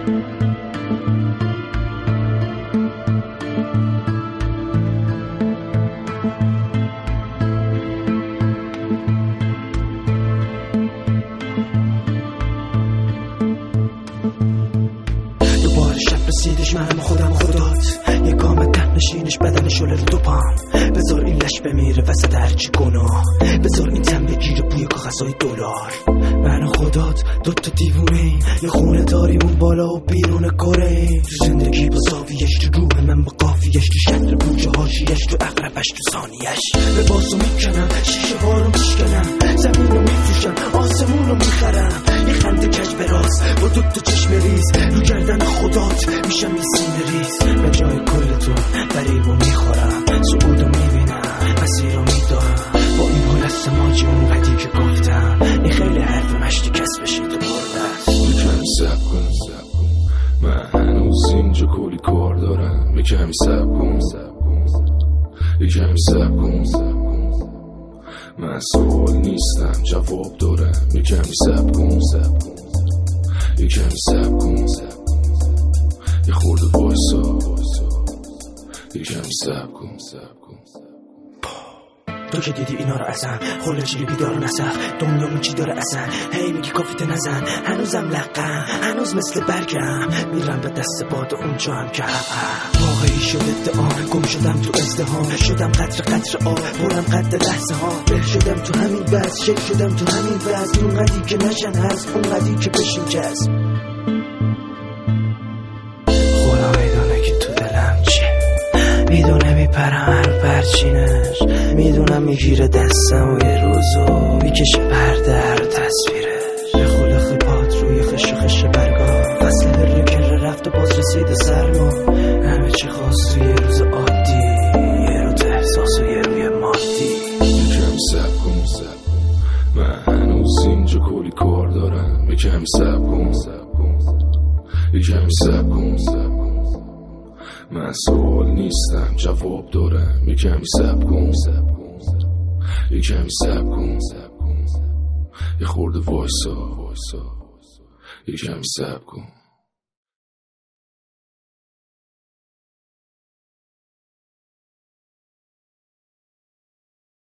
رسیدش منم خودم خدات یه گام ده نشینش بدن شله رو دو پام بذار این لش بمیره وسط هرچی گناه بذار این تن بگیره بوی کاغذهای دلار من و خدات دوتا دیوونه ایم یه خونه داریم اون بالا و بیرون کره ایم تو زندگی با زاویش تو روح من با قافیش تو شکل بوجه هاشیش تو اقربش تو ثانیش لباسو میکنم شیشه ها رو میشکنم زمین رو میفروشم آسمون رو میخرم یه خنده کج به راست با دوتا چشم ریز رو گردن خدات میشم یه سینه ریز به جای کل تو فریبو میخورم سعودو میبینم مسیر رو میدارم با این حال از سماجی اونقدی که گفتم این خیلی حرف مشتی کس بشید و برده یکمی سب کن من هنوز اینجا کلی کار دارم یکمی سب کن یکمی سب کن من سوال نیستم جواب دارم یکمی سب کن یکمی سب کن یه خورده وایسا یکمی سب کن تو که دیدی اینا رو ازم خلجی بیدار نسخ دنیا اون چی داره ازن هی میگی کافیت نزن هنوزم لقم هنوز مثل برگم میرم به دست باد اونجا هم که واقعی شد ادعا گم شدم تو ازدهام شدم قطر آب برم قد لحظه ها به شدم تو همین بس شک شدم تو همین بس اونقدی که نشن هست اونقدی که بشین جذب خدا میدونه که تو دلم چی میدونه میپرم هر پرچینش میدونم میگیره دستم و یه روزو میکشه پرده رو تصویرش به خلق پات روی خش برگاه فصل هر کره رفت و باز رسید سرما همه چی خواست و یه روز عادی یه رو تو احساس و یه روی مادی یکمی سب کن من هنوز اینجا کلی کار دارم یکمی سب کن یکمی سب کن من سوال نیستم جواب دارم یکمی سب کن یکمی سب کن یه خورده وایسا یکمی سب کن